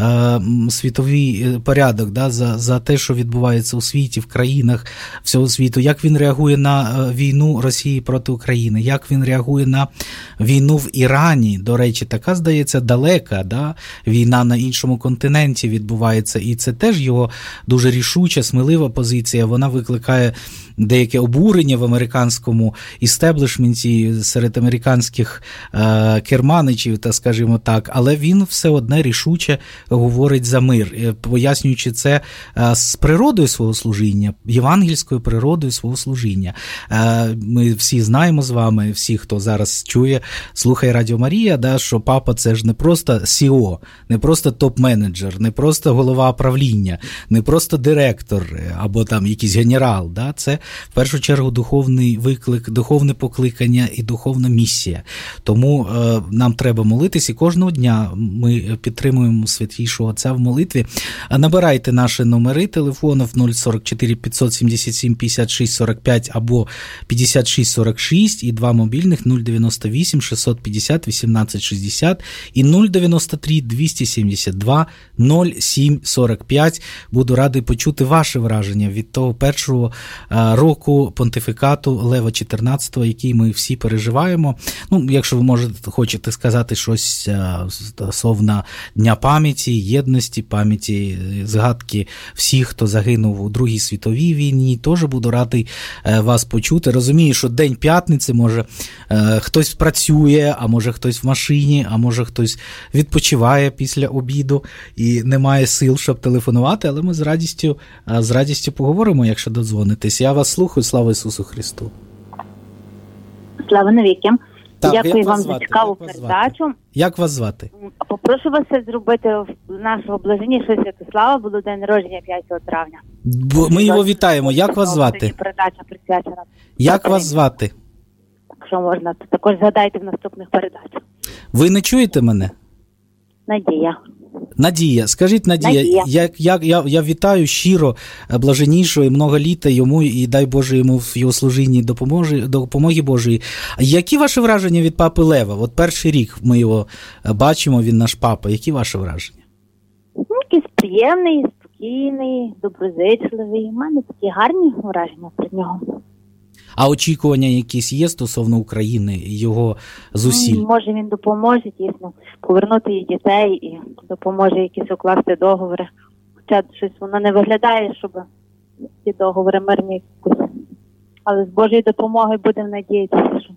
світовий порядок, за те, що відбувається у світі, в країнах всього світу, як він реагує на війну Росії проти України, як він реагує на війну в Ірані. До речі, така, здається, далека війна на іншому континенті відбувається, і це теж його дуже рішуча, смілива позиція. Вона викликає деяке обурення в американському істеблішменті, серед американських керманичів, та скажімо так, але він все одне рішуче говорить за мир, пояснюючи це з природою свого служіння, євангельською природою свого служіння. Ми всі знаємо з вами, всі, хто зараз чує, слухає Радіо Марія, що папа – це ж не просто CEO, не просто топ-менеджер, не просто голова правління, не просто директор або там якийсь генерал. Це в першу чергу духовний виклик, духовне покликання і духовна місія. Тому нам треба молитися, і кожного дня ми підтримуємо Святійшого Отця в молитві. Набирайте наші номери телефонів 044 577 56 45 або 56 46 і два мобільних 098 650 18 60 і 093 272 07 45. Буду радий почути ваше враження від того першого року понтифікату Лева XIV, який ми всі переживаємо. Якщо ви хочете сказати щось стосовно Дня пам'яті, єдності, пам'яті, згадки всіх, хто загинув у Другій світовій війні, теж буду радий вас почути. Розумію, що День п'ятниці, може хтось працює, а може хтось в машині, а може хтось відпочиває після обіду і не має сил, щоб телефонувати, але ми з радістю поговоримо, якщо додзвонитесь. Я вас слухаю. Слава Ісусу Христу. Слава навіки. Дякую вам за цікаву передачу. Як вас звати? Попрошу вас зробити в нашого блаженнішого Святослава, було день народження 5 травня. Ми його вітаємо. Як вас звати? Передача присвячена. Як вас звати? Якщо можна, то також згадайте в наступних передачах. Ви не чуєте мене? Надія. Скажіть, Надія. Я вітаю щиро блаженнішого і много літа йому, і дай Боже йому в його служінні допомоги Божої. Які ваші враження від папи Лева? От перший рік ми його бачимо, він наш папа. Які ваші враження? Якийсь приємний, спокійний, доброзичливий. У мене такі гарні враження про нього. А очікування якісь є стосовно України і його зусиль? Може, він допоможе, дійсно, повернути її дітей і допоможе якісь укласти договори. Хоча щось воно не виглядає, щоб ці договори мирні якось. Але з Божою допомогою будемо надіятися, що...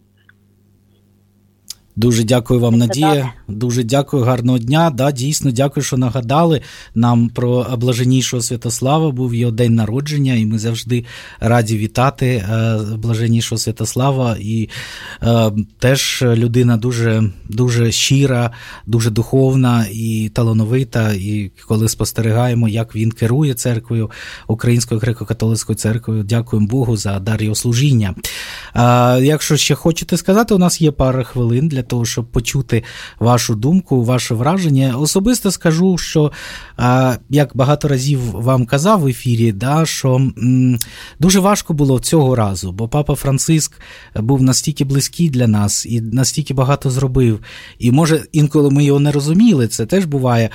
Дуже дякую вам, Надія. Дуже дякую, гарного дня. Да, дійсно, дякую, що нагадали нам про блаженнішого Святослава. Був його день народження, і ми завжди раді вітати блаженнішого Святослава. І теж людина дуже, дуже щира, дуже духовна і талановита. І коли спостерігаємо, як він керує церквою, Українською греко-католицькою церквою, дякуємо Богу за дар його служіння. Якщо ще хочете сказати, у нас є пара хвилин для того, щоб почути вашу думку, ваше враження. Особисто скажу, що, як багато разів вам казав в ефірі, да, що дуже важко було цього разу, бо Папа Франциск був настільки близький для нас і настільки багато зробив. І, може, інколи ми його не розуміли, це теж буває,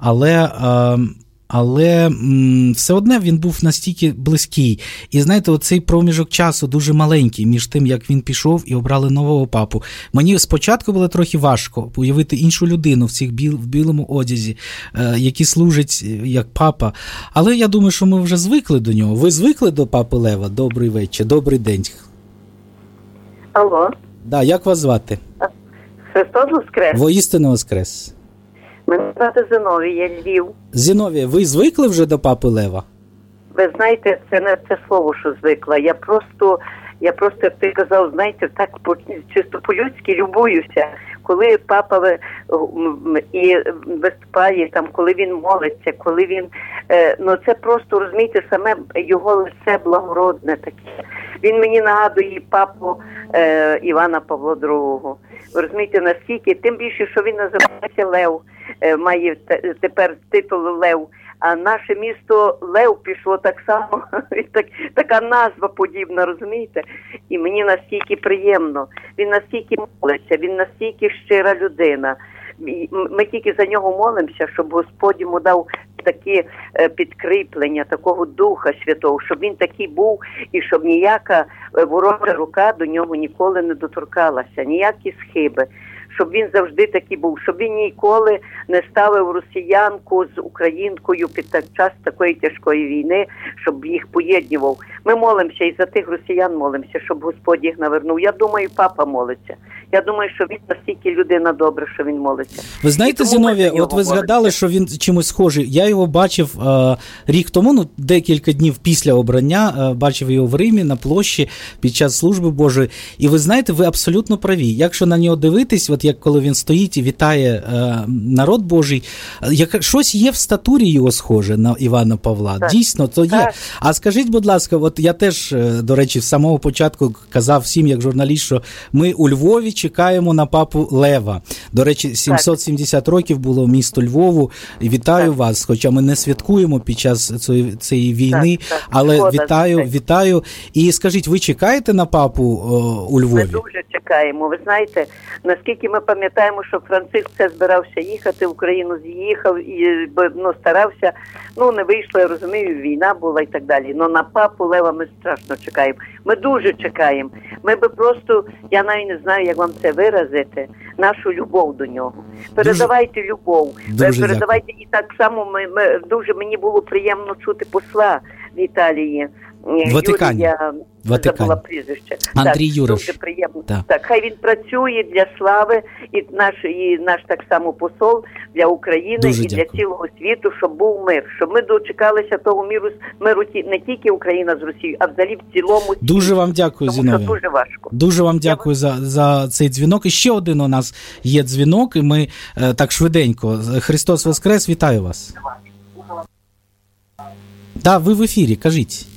але все одне він був настільки близький. І знаєте, оцей проміжок часу дуже маленький між тим, як він пішов і обрали нового папу. Мені спочатку було трохи важко уявити іншу людину в білому одязі, який служить як папа. Але я думаю, що ми вже звикли до нього. Ви звикли до папи Лева? Добрий вечір, добрий день. Алло. Да, як вас звати? Христос Воскрес. Воістину Воскрес. Мене звати Зіновія, Львів. Зіновія, ви звикли вже до папи Лева? Ви знаєте, це не те слово, що звикла. Я просто, як ти казав, знаєте, так чисто по-людськи любуюся. Коли папа і виступає, там, коли він молиться, коли він... Ну це просто, розумієте, саме його лице благородне таке. Він мені нагадує папу Івана Павла II. Ви розумієте, наскільки, тим більше, що він називається Лев, має тепер титул Лев, а наше місто Лев пішло так само, така назва подібна, розумієте? І мені настільки приємно, він настільки молиться, він настільки щира людина. Ми тільки за нього молимося, щоб Господь йому дав таке підкріплення, такого Духа Святого, щоб він такий був і щоб ніяка ворожа рука до нього ніколи не доторкалася, ніякі схиби. Щоб він завжди такий був, щоб він ніколи не ставив росіянку з українкою під час такої тяжкої війни, щоб їх поєднував. Ми молимося і за тих росіян молимося, щоб Господь їх навернув. Я думаю, папа молиться. Я думаю, що він настільки людина добра, що він молиться. Ви знаєте, Зіновія, от ви згадали, що він чимось схожий. Я його бачив рік тому, декілька днів після обрання, бачив його в Римі, на площі, під час служби Божої. І ви знаєте, ви абсолютно праві. Якщо на нього дивитись, от як коли він стоїть і вітає народ Божий, щось є в статурі його схоже на Івана Павла. Так. Дійсно, то є. А скажіть, будь ласка, от я теж, до речі, з самого початку казав всім, як журналіст, що ми у Львові чекаємо на папу Лева. До речі, 770 років було місто Львову. І вітаю вас, хоча ми не святкуємо під час цієї війни, але вітаю. І скажіть, ви чекаєте на папу у Львові? Ми дуже чекаємо. Ви знаєте, наскільки ми пам'ятаємо, що Франциск це збирався їхати в Україну, з'їхав і старався, не вийшло, я розумію, війна була і так далі. Но на папу Лева ми страшно чекаємо. Ми дуже чекаємо. Ми би просто, я навіть не знаю, як вам це виразити, нашу любов до нього. Передавайте любов. Передавайте, і так само мені було приємно чути посла в Італії. Ватикані. Забула прізвище. Андрій Юриш. Дуже приємно. Так, хай він працює для слави, і наш так само посол для України, дуже і для цілого світу, щоб був мир. Щоб ми дочекалися того миру не тільки Україна з Росією, а взагалі в цілому світі. Дуже вам дякую, Зіновія. Дуже важко. Дуже вам дякую за цей дзвінок. І ще один у нас є дзвінок, і ми так швиденько. Христос Воскрес, вітаю вас. Так, ви в ефірі, кажіть.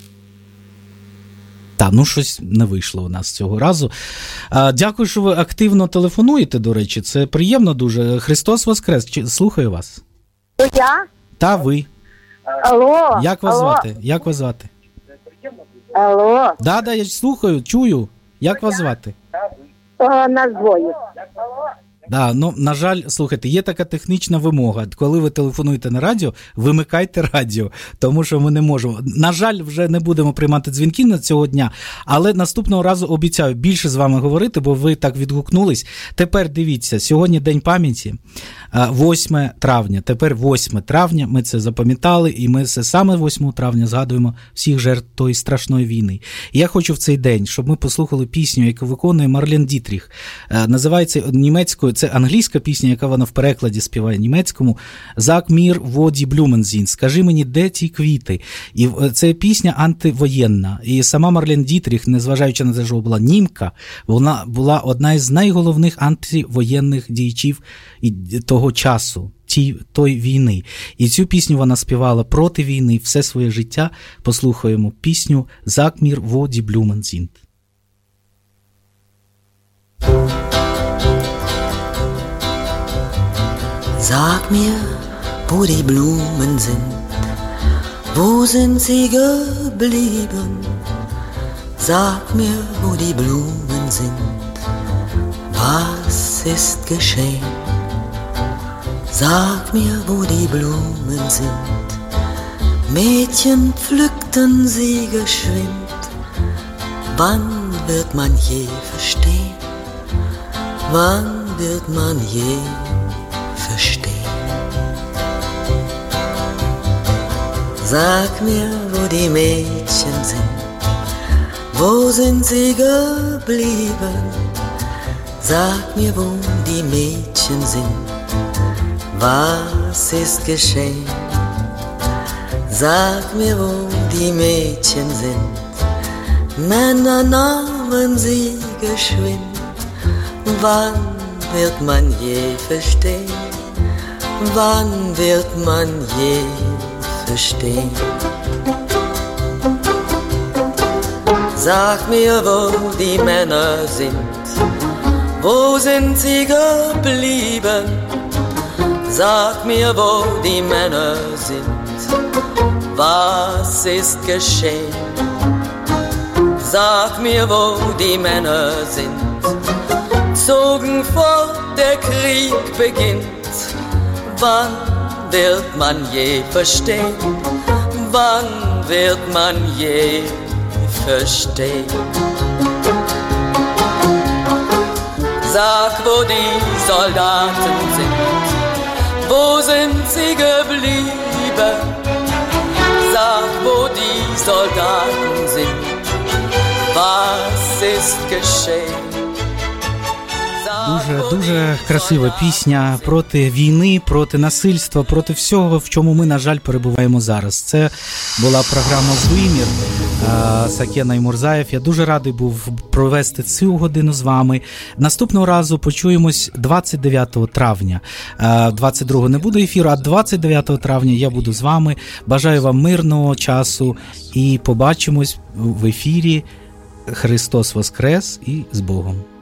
Так, щось не вийшло у нас цього разу. Дякую, що ви активно телефонуєте, до речі, це приємно дуже. Христос Воскрес, слухаю вас. Я? Та, ви. Алло. Як вас звати? Як вас звати? Алло. Да, я слухаю, чую. Як вас звати? Нас двоє. Да, на жаль, слухайте, є така технічна вимога. Коли ви телефонуєте на радіо, вимикайте радіо, тому що ми не можемо. На жаль, вже не будемо приймати дзвінки на цього дня, але наступного разу обіцяю більше з вами говорити, бо ви так відгукнулись. Тепер дивіться, сьогодні День пам'яті, 8 травня. Тепер 8 травня, ми це запам'ятали, і ми саме 8 травня згадуємо всіх жертв тої страшної війни. І я хочу в цей день, щоб ми послухали пісню, яку виконує Марлен Дітріх. Називається німецькою, це англійська пісня, яка вона в перекладі співає німецькому. «Sag mir, wo die Blumen sind». «Скажи мені, де ті квіти». І це пісня антивоєнна. І сама Марлен Дітріх, незважаючи на те, що була німка, вона була одна із найголовних антивоєнних діячів того часу, тої війни. І цю пісню вона співала проти війни все своє життя. Послухаємо пісню «Sag mir, wo die Blumen sind». Sag mir, wo die Blumen sind, wo sind sie geblieben? Sag mir, wo die Blumen sind, was ist geschehen? Sag mir, wo die Blumen sind, Mädchen pflückten sie geschwind. Wann wird man je verstehen? Wann wird man je verstehen? Sag mir, wo die Mädchen sind, wo sind sie geblieben? Sag mir, wo die Mädchen sind, was ist geschehen? Sag mir, wo die Mädchen sind, Männer nahmen sie geschwind. Wann wird man je verstehen? Wann wird man je verstehen? Sag mir, wo die Männer sind, wo sind sie geblieben? Sag mir, wo die Männer sind, was ist geschehen? Sag mir, wo die Männer sind, zogen fort, der Krieg beginnt. Wann wird man je verstehen? Wann wird man je verstehen? Sag, wo die Soldaten sind, wo sind sie geblieben? Sag, wo die Soldaten sind, was ist geschehen? Дуже красива пісня проти війни, проти насильства, проти всього, в чому ми, на жаль, перебуваємо зараз. Це була програма «Вимір» Сакена і Мурзаєв. Я дуже радий був провести цю годину з вами. Наступного разу почуємось 29 травня. 22-го не буде ефіру, а 29 травня я буду з вами. Бажаю вам мирного часу і побачимось в ефірі. Христос Воскрес і з Богом.